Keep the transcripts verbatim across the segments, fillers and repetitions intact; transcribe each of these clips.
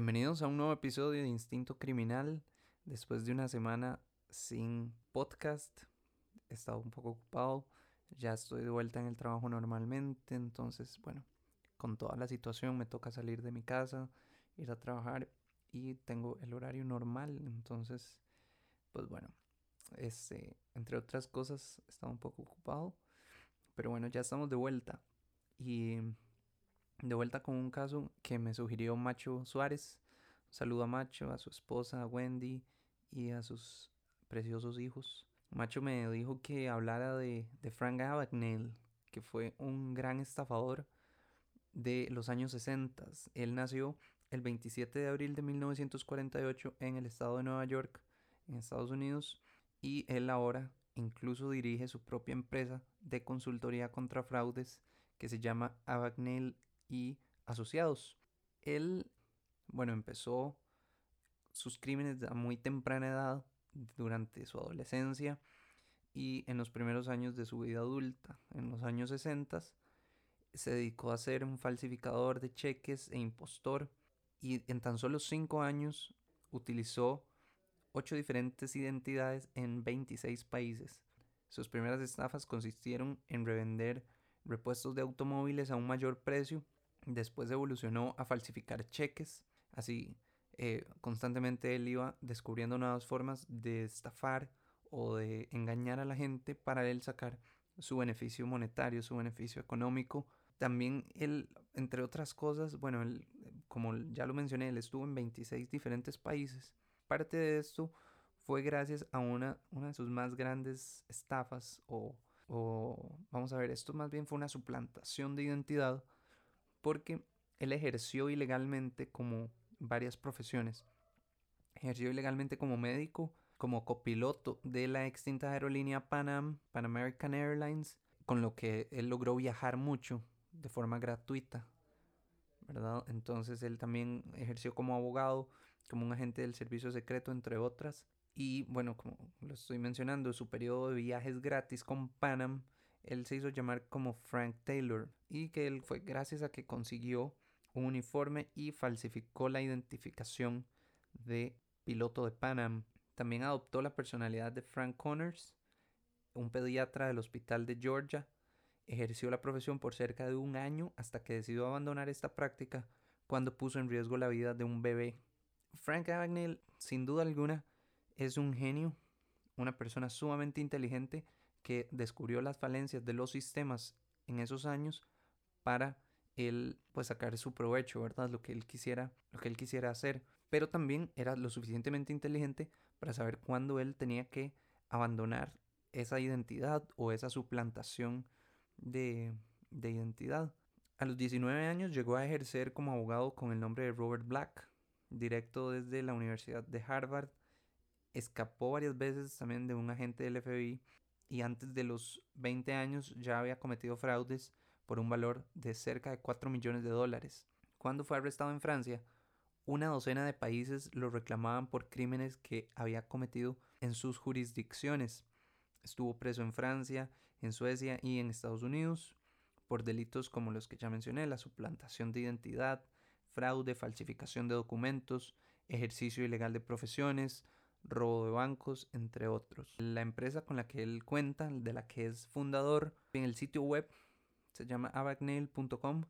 Bienvenidos a un nuevo episodio de Instinto Criminal. Después de una semana sin podcast, he estado un poco ocupado. Ya estoy de vuelta en el trabajo normalmente. Entonces, bueno, con toda la situación me toca salir de mi casa, ir a trabajar y tengo el horario normal. Entonces, pues bueno, este, entre otras cosas, he estado un poco ocupado. Pero bueno, ya estamos de vuelta. Y de vuelta con un caso que me sugirió Macho Suárez. Un saludo a Macho, a su esposa, a Wendy y a sus preciosos hijos. Macho me dijo que hablara de, de Frank Abagnale, que fue un gran estafador de los años sesenta. Él nació el veintisiete de abril de mil novecientos cuarenta y ocho en el estado de Nueva York, en Estados Unidos, y él ahora incluso dirige su propia empresa de consultoría contra fraudes que se llama Abagnale y Asociados. Él, bueno, empezó sus crímenes a muy temprana edad, durante su adolescencia y en los primeros años de su vida adulta. En los años sesenta se dedicó a ser un falsificador de cheques e impostor, y en tan solo cinco años utilizó ocho diferentes identidades en veintiséis países. Sus primeras estafas consistieron en revender repuestos de automóviles a un mayor precio. Después evolucionó a falsificar cheques. Así, eh, constantemente él iba descubriendo nuevas formas de estafar o de engañar a la gente para él sacar su beneficio monetario, su beneficio económico. También él, entre otras cosas, bueno, él, como ya lo mencioné, él estuvo en veintiséis diferentes países. Parte de esto fue gracias a una, una de sus más grandes estafas o, o, vamos a ver, esto más bien fue una suplantación de identidad, porque él ejerció ilegalmente como varias profesiones. Ejerció ilegalmente como médico, como copiloto de la extinta aerolínea Pan Am, Pan American Airlines, con lo que él logró viajar mucho de forma gratuita, ¿verdad? Entonces él también ejerció como abogado, como un agente del servicio secreto, entre otras. Y bueno, como lo estoy mencionando, su periodo de viajes gratis con Pan Am, él se hizo llamar como Frank Taylor, y que él fue gracias a que consiguió un uniforme y falsificó la identificación de piloto de Pan Am. También adoptó la personalidad de Frank Connors, un pediatra del hospital de Georgia. Ejerció la profesión por cerca de un año hasta que decidió abandonar esta práctica cuando puso en riesgo la vida de un bebé. Frank Abagnale, sin duda alguna, es un genio, una persona sumamente inteligente que descubrió las falencias de los sistemas en esos años para él pues sacar su provecho, ¿verdad? Lo que él quisiera, lo que él quisiera hacer, pero también era lo suficientemente inteligente para saber cuándo él tenía que abandonar esa identidad o esa suplantación de, de identidad. A los diecinueve años llegó a ejercer como abogado con el nombre de Robert Black, directo desde la Universidad de Harvard. Escapó varias veces también de un agente del F B I, y antes de los veinte años ya había cometido fraudes por un valor de cerca de cuatro millones de dólares. Cuando fue arrestado en Francia, una docena de países lo reclamaban por crímenes que había cometido en sus jurisdicciones. Estuvo preso en Francia, en Suecia y en Estados Unidos por delitos como los que ya mencioné: la suplantación de identidad, fraude, falsificación de documentos, ejercicio ilegal de profesiones, robo de bancos, entre otros. La empresa con la que él cuenta, de la que es fundador, en el sitio web se llama abagnale punto com,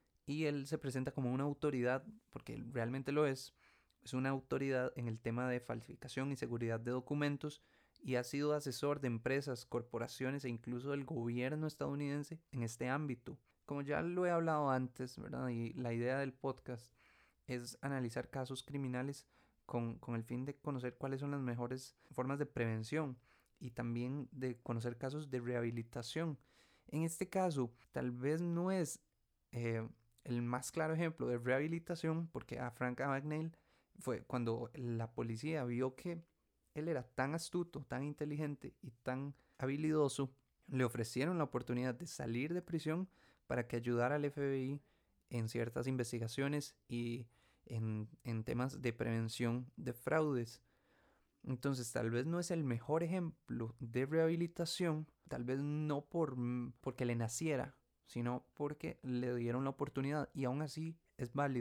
y él se presenta como una autoridad, porque realmente lo es. Es una autoridad en el tema de falsificación y seguridad de documentos, y ha sido asesor de empresas, corporaciones e incluso del gobierno estadounidense en este ámbito. Como ya lo he hablado antes, ¿verdad? Y la idea del podcast es analizar casos criminales con, con el fin de conocer cuáles son las mejores formas de prevención y también de conocer casos de rehabilitación. En este caso, tal vez no es eh, el más claro ejemplo de rehabilitación, porque a Frank Abagnale fue cuando la policía vio que él era tan astuto, tan inteligente y tan habilidoso, le ofrecieron la oportunidad de salir de prisión para que ayudara al F B I en ciertas investigaciones y en, en temas de prevención de fraudes. Entonces tal vez no es el mejor ejemplo de rehabilitación, tal vez no por, porque le naciera, sino porque le dieron la oportunidad, y aún así es válido,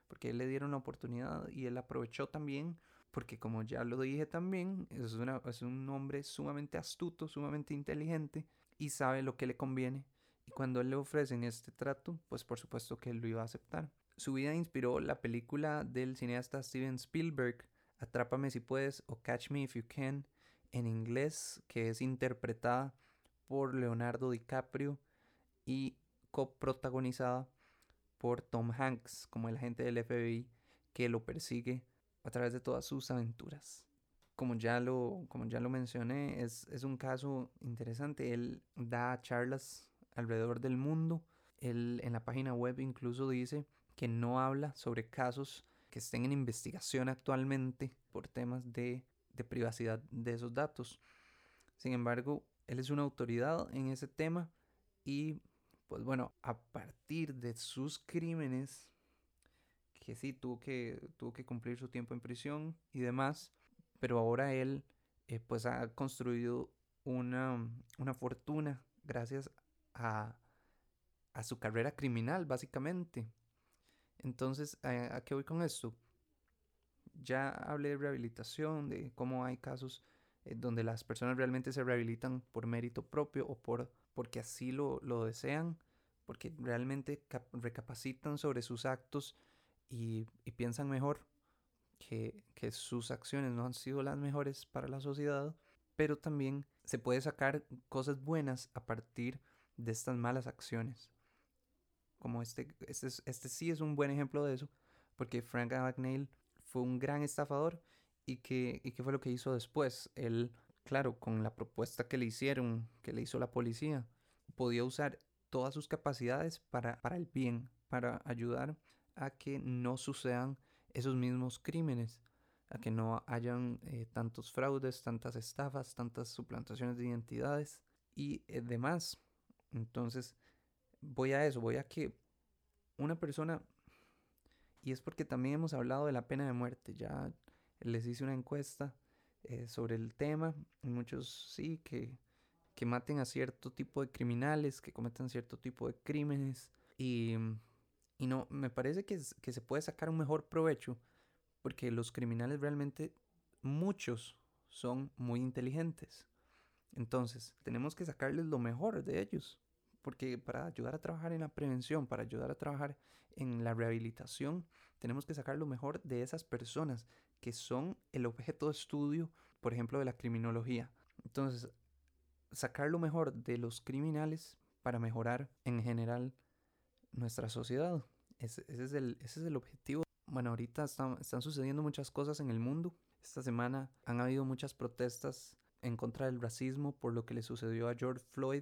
porque él le dieron la oportunidad y él aprovechó también, porque como ya lo dije también, es, una, es un hombre sumamente astuto, sumamente inteligente y sabe lo que le conviene. Y cuando él le ofrecen este trato, pues por supuesto que él lo iba a aceptar. Su vida inspiró la película del cineasta Steven Spielberg, Atrápame si puedes o Catch Me if you can, en inglés, que es interpretada por Leonardo DiCaprio y coprotagonizada por Tom Hanks como el agente del F B I que lo persigue a través de todas sus aventuras. Como ya lo, como ya lo mencioné, es, es un caso interesante. Él da charlas alrededor del mundo. Él en la página web incluso dice que no habla sobre casos que estén en investigación actualmente por temas de, de privacidad de esos datos. Sin embargo, él es una autoridad en ese tema y pues bueno, a partir de sus crímenes, que sí tuvo que, tuvo que cumplir su tiempo en prisión y demás, pero ahora él eh, pues ha construido una, una fortuna gracias a, a su carrera criminal, básicamente. Entonces, ¿a, a qué voy con esto? Ya hablé de rehabilitación, de cómo hay casos eh, donde las personas realmente se rehabilitan por mérito propio o por, porque así lo, lo desean, porque realmente cap- recapacitan sobre sus actos y, y piensan mejor que, que sus acciones no han sido las mejores para la sociedad, pero también se puede sacar cosas buenas a partir de estas malas acciones. Como este, este, es- este sí es un buen ejemplo de eso, porque Frank Abagnale fue un gran estafador y que, y qué fue lo que hizo después. Él, claro, con la propuesta que le hicieron, que le hizo la policía, podía usar todas sus capacidades para, para el bien, para ayudar a que no sucedan esos mismos crímenes, a que no hayan eh, tantos fraudes, tantas estafas, tantas suplantaciones de identidades y eh, demás. Entonces, voy a eso, voy a que una persona, y es porque también hemos hablado de la pena de muerte, ya les hice una encuesta eh, sobre el tema, y muchos sí, que, que maten a cierto tipo de criminales, que cometan cierto tipo de crímenes, y, y no, me parece que, es- que se puede sacar un mejor provecho, porque los criminales realmente, muchos son muy inteligentes. Entonces, tenemos que sacarles lo mejor de ellos, porque para ayudar a trabajar en la prevención, para ayudar a trabajar en la rehabilitación, tenemos que sacar lo mejor de esas personas que son el objeto de estudio, por ejemplo, de la criminología. Entonces, sacar lo mejor de los criminales para mejorar en general nuestra sociedad. Ese, ese es, el, ese es el objetivo. Bueno, ahorita están, están sucediendo muchas cosas en el mundo. Esta semana han habido muchas protestas en contra del racismo por lo que le sucedió a George Floyd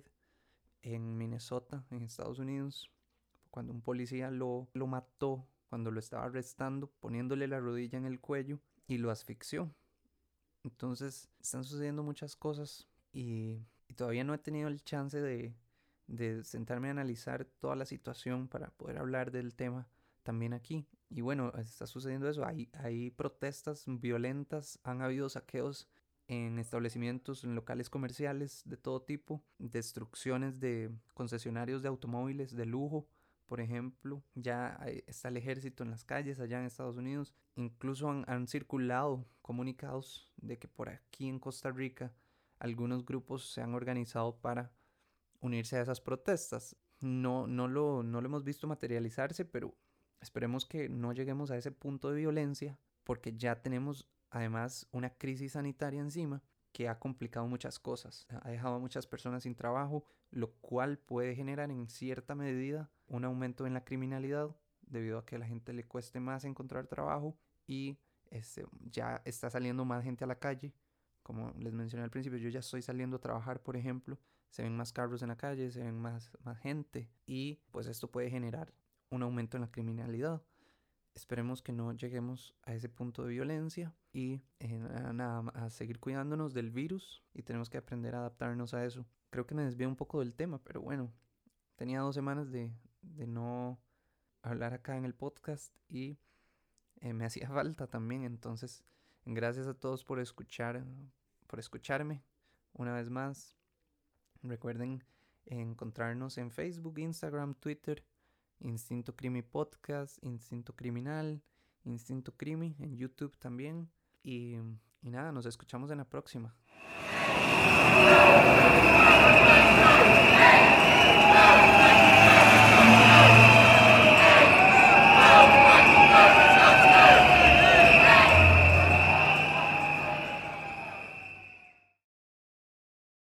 en Minnesota, en Estados Unidos, cuando un policía lo, lo mató, cuando lo estaba arrestando, poniéndole la rodilla en el cuello y lo asfixió. Entonces están sucediendo muchas cosas y, y todavía no he tenido el chance de, de sentarme a analizar toda la situación para poder hablar del tema también aquí. Y bueno, está sucediendo eso, hay, hay protestas violentas, han habido saqueos en establecimientos, en locales comerciales de todo tipo, destrucciones de concesionarios de automóviles de lujo, por ejemplo, ya está el ejército en las calles allá en Estados Unidos. Incluso han, han circulado comunicados de que por aquí en Costa Rica algunos grupos se han organizado para unirse a esas protestas. No, no, lo, no lo hemos visto materializarse, pero esperemos que no lleguemos a ese punto de violencia, porque ya tenemos además una crisis sanitaria encima que ha complicado muchas cosas, ha dejado a muchas personas sin trabajo, lo cual puede generar en cierta medida un aumento en la criminalidad debido a que a la gente le cueste más encontrar trabajo y este, ya está saliendo más gente a la calle. Como les mencioné al principio, yo ya estoy saliendo a trabajar, por ejemplo, se ven más carros en la calle, se ven más, más gente y pues esto puede generar un aumento en la criminalidad. Esperemos que no lleguemos a ese punto de violencia y eh, nada, a seguir cuidándonos del virus y tenemos que aprender a adaptarnos a eso. Creo que me desvié un poco del tema, pero bueno, tenía dos semanas de, de no hablar acá en el podcast y eh, me hacía falta también. Entonces, gracias a todos por escuchar, por escucharme una vez más. Recuerden encontrarnos en Facebook, Instagram, Twitter Instinto Crimi Podcast, Instinto Criminal, Instinto Crimi en YouTube también. Y, y nada, nos escuchamos en la próxima.